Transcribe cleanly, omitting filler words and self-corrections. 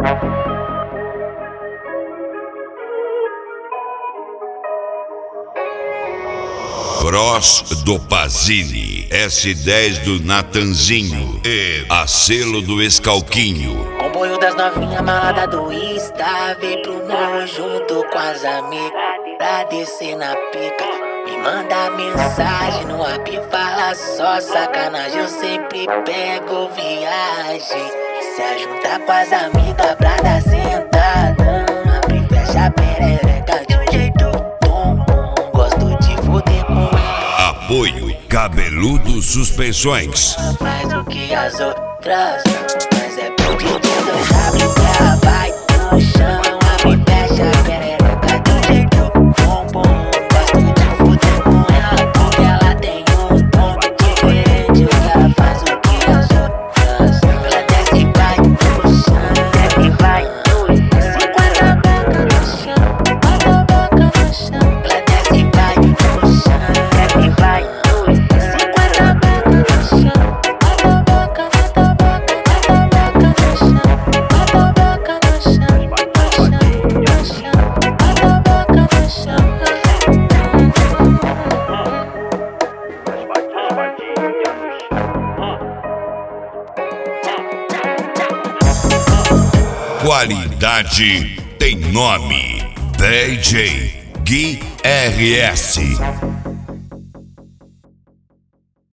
Cross do Pazini, S10 do Natanzinho e a selo do Escalquinho. Comboio das novinhas malada do Insta, vem pro morro junto com as amigas pra descer na pica. Me manda mensagem no app, fala só sacanagem, eu sempre pego viagem. Se ajuntar com as amigas pra dar sentadão, abre e fecha a perereca de um jeito bom. Gosto de foder com ela. Apoio Cabeludo Suspensões. Mais do que as outras, mas é pro DJ do rabo, ela vai no chão, abre e fecha a perereca de um jeito bom. Gosto de foder com ela porque ela tem um tom diferente, o que ela faz, o que as outras. Ela desce e vai no chão, desce e vai no chão. 50 beca no chão, bota a boca no chão. Ela desce e vai no chão, desce e vai no chão. 50 beca no chão, bota a boca no chão. Bota a boca no chão, bota a boca no chão, no chão. Bota a boca no chão. Qualidade tem nome. DJ Gui RS.